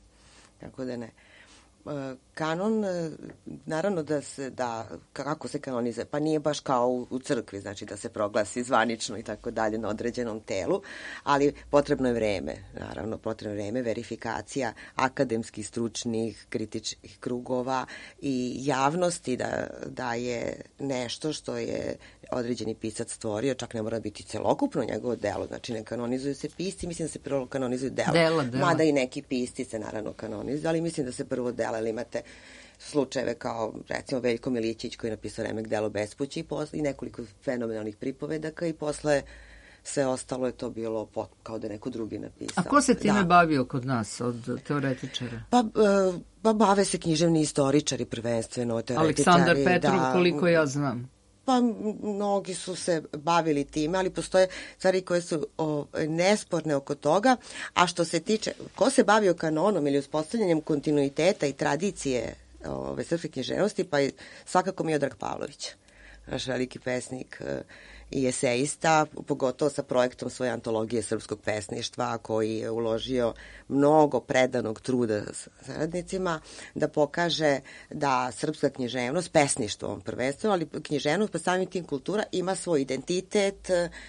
Kanon, naravno kako se kanonizuje, pa nije baš kao u crkvi, znači da se proglasi zvanično i tako dalje na određenom telu, ali potrebno je vreme, naravno, verifikacija akademskih, stručnih, kritičkih krugova i javnosti da je nešto što je određeni pisac stvorio, čak ne mora biti celokupno njegovo delo, znači ne kanonizuju se pisci, mislim da se prvo kanonizuju dela. Mada i neki pisci se naravno kanonizuju, ali mislim da se prvo dela, ali imate slučajeve kao recimo Veljko Milićić koji je napisao remek delo Bespuće i nekoliko fenomenalnih pripovedaka i posle sve ostalo je to bilo kao da neko drugi napisao. A ko se time bavio kod nas od teoretičara? Pa bave se književni istoričari prvenstveno, teoretičari. Aleksandar Petrov, koliko ja znam. Pa mnogi su se bavili time, ali postoje stvari koje su nesporne oko toga, a što se tiče, ko se bavio kanonom ili uspostavljanjem kontinuiteta i tradicije srpske književnosti, pa je svakako Miodrag Pavlović, naš veliki pesnik i eseista, pogotovo sa projektom svoje antologije srpskog pesništva, koji je uložio mnogo predanog truda saradnicima da pokaže da srpska književnost, pesništvo prvenstveno, ali književnost, pa samim tim kultura, ima svoj identitet,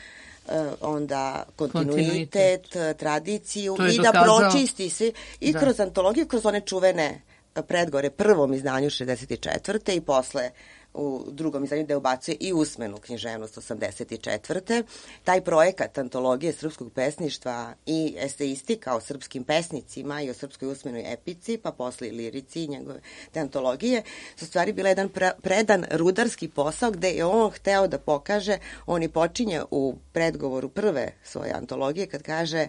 onda kontinuitet, tradiciju i da pročisti se i kroz antologiju, kroz one čuvene predgovore prvom izdanju 64. i posle u drugom izdanju gde ubacuje i usmenu književnost 84. Taj projekat antologije srpskog pesništva i eseistika o srpskim pesnicima i o srpskoj usmenoj epici, pa posle i lirici i njegove te antologije, su stvari bila jedan predan rudarski posao gde je on hteo da pokaže, on i počinje u predgovoru prve svoje antologije kad kaže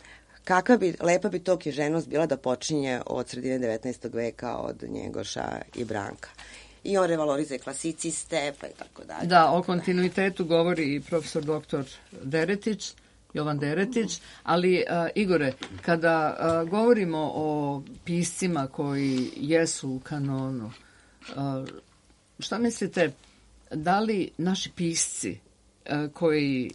lepa bi to književnost bila da počinje od sredine 19. veka od Njegoša i Branka. I on revalorizuje klasiciste, pa i tako dalje. Da, o kontinuitetu govori i profesor doktor Jovan Deretić, ali Igore, kada govorimo o piscima koji jesu u kanonu, šta mislite, da li naši pisci koji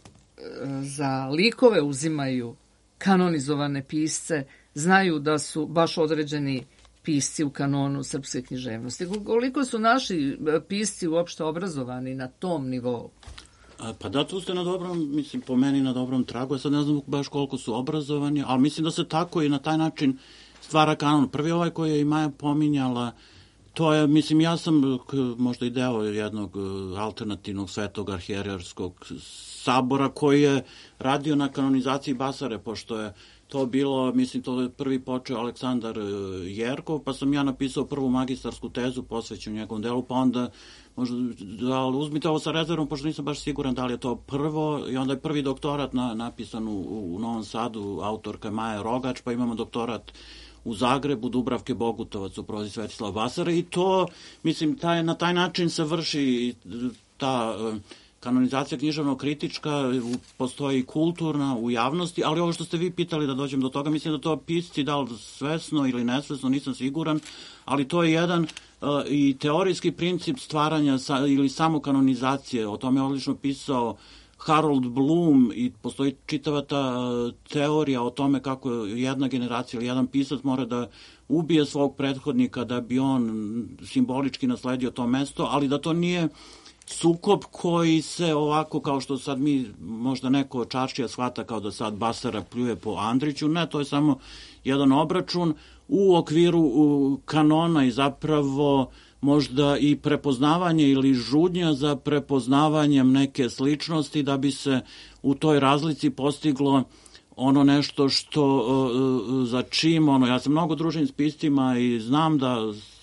za likove uzimaju kanonizovane pisce, znaju da su baš određeni pisci u kanonu srpske književnosti? Koliko su naši pisci uopšte obrazovani na tom nivou? Pa da, tu ste na dobrom, mislim, po meni na dobrom tragu. Ja sad ne znam baš koliko su obrazovani, ali mislim da se tako i na taj način stvara kanon. Prvi ovaj koji je i Maja pominjala, to je, mislim, ja sam možda i deo jednog alternativnog svetog arhijerarskog sabora koji je radio na kanonizaciji Basare, pošto je to bilo, mislim, to je prvi počeo Aleksandar Jerkov, pa sam ja napisao prvu magistarsku tezu posvećenu njegovom delu, pa onda možda uzmite ovo sa rezervom, pošto nisam baš siguran da li je to prvo, i onda je prvi doktorat napisan u Novom Sadu, autorka Maja Rogač, pa imamo doktorat u Zagrebu, Dubravke Bogutovac u prozi Svetislava Basara, i to, mislim, na taj način se vrši ta kanonizacija književno-kritička, postoji kulturna u javnosti, ali ovo što ste vi pitali, da dođem do toga, mislim da to pisci, da li svesno ili nesvesno, nisam siguran, ali to je jedan i teorijski princip stvaranja ili samokanonizacije. O tome je odlično pisao Harold Bloom i postoji čitava ta teorija o tome kako jedna generacija ili jedan pisac mora da ubije svog prethodnika da bi on simbolički nasledio to mesto, ali da to nije sukob koji se ovako, kao što sad mi, možda neko čaršija shvata kao da sad Basara pljuje po Andriću, ne, to je samo jedan obračun u okviru kanona i zapravo možda i prepoznavanje ili žudnja za prepoznavanjem neke sličnosti da bi se u toj razlici postiglo ono nešto što za čim, ja se mnogo družim s piscima i znam da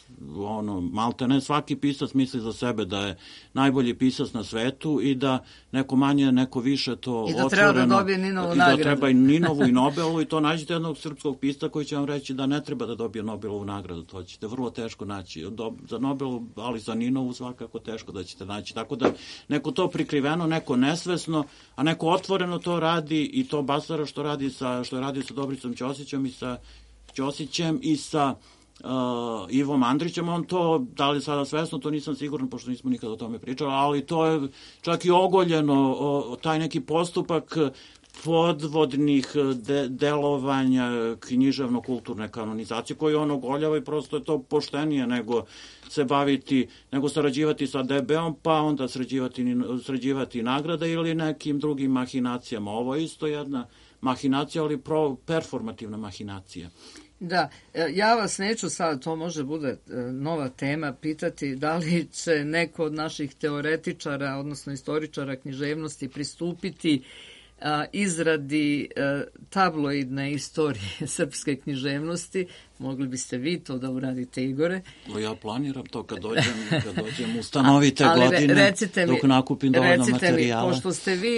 malte ne svaki pisac misli za sebe da je najbolji pisac na svetu i da neko manje, neko više to otvoreno. I da treba da dobije Ninovu nagradu. I da treba i Ninovu i Nobelovu, i to nađete jednog srpskog pisca koji će vam reći da ne treba da dobije Nobelovu nagradu. To ćete vrlo teško naći. Za Nobelovu, ali za Ninovu svakako teško da ćete naći. Tako da neko to prikriveno, neko nesvesno, a neko otvoreno to radi, i to Basara što je radio sa Dobricom Ćosićem i sa Ivom Andrićem, on to, da li sada svesno, to nisam siguran, pošto nismo nikada o tome pričali, ali to je čak i ogoljeno, taj neki postupak podvodnih delovanja književno-kulturne kanonizacije koji on ogoljava i prosto je to poštenije nego se baviti, nego sarađivati sa DB-om, pa onda sređivati nagrade ili nekim drugim mahinacijama. Ovo je isto jedna mahinacija, ali performativna mahinacija. Da, ja vas neću sad, to može bude nova tema, pitati da li će neko od naših teoretičara, odnosno istoričara književnosti pristupiti izradi tabloidne istorije srpske književnosti. Mogli biste vi to da uradite, Igore? Ja planiram to kad dođem u stanovite godine, dok nakupim dovoljno materijala. Pošto ste vi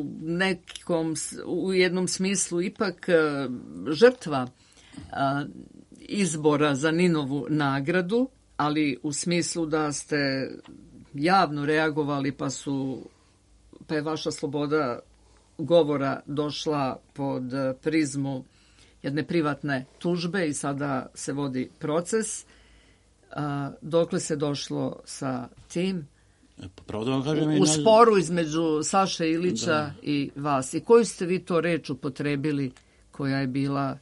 u jednom smislu ipak žrtva izbora za Ninovu nagradu, ali u smislu da ste javno reagovali pa je vaša sloboda govora došla pod prizmu jedne privatne tužbe i sada se vodi proces. Dokle se došlo sa tim? U sporu između Saše Ilića i vas. I koju ste vi to reč upotrebili koja je bila...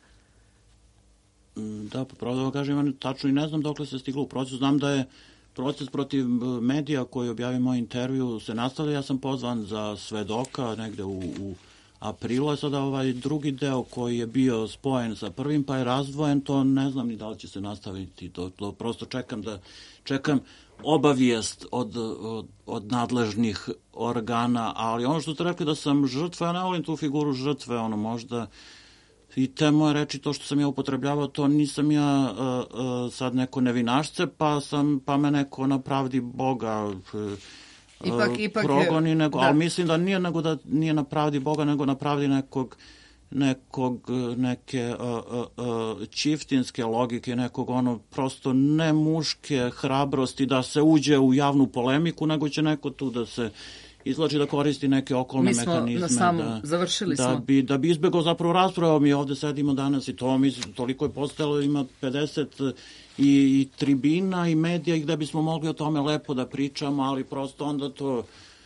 Da, pravo da vam kažem, tačno i ne znam dokle se stiglo u procesu. Znam da je proces protiv medija koji objavio moj intervju se nastavlja. Ja sam pozvan za svedoka negde u aprilu. Sada ovaj drugi deo koji je bio spojen sa prvim pa je razdvojen, to ne znam ni da li će se nastaviti. To prosto čekam obavijest od nadležnih organa, ali ono što ste rekli da sam žrtva, ja ne volim tu figuru žrtve, možda i te moje reči, to što sam ja upotrebljavao, to nisam ja sad neko nevinašce, pa me neko na pravdi Boga ipak progoni, ali mislim da nije na pravdi Boga, nego na pravdi neke čiftinske logike, nekog prosto ne muške hrabrosti da se uđe u javnu polemiku, nego će neko tu da se izlači da koristi neke okolne mehanizme. Da bi izbegao zapravo raspravu. Mi ovde sedimo danas i toliko je postojalo, ima 50 i tribina i medija i gde bismo mogli o tome lepo da pričamo, ali prosto onda to...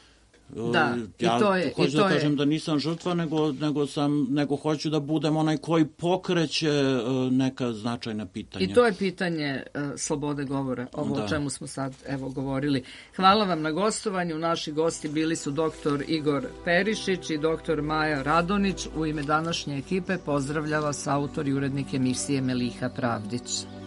Hoću da kažem da nisam žrtva, nego hoću da budem onaj koji pokreće neka značajna pitanja. I to je pitanje slobode govora, ovo o čemu smo sad govorili. Hvala vam na gostovanju. Naši gosti bili su dr. Igor Perišić i dr. Maja Radonić. U ime današnje ekipe pozdravlja vas autor i urednik emisije Meliha Pravdić.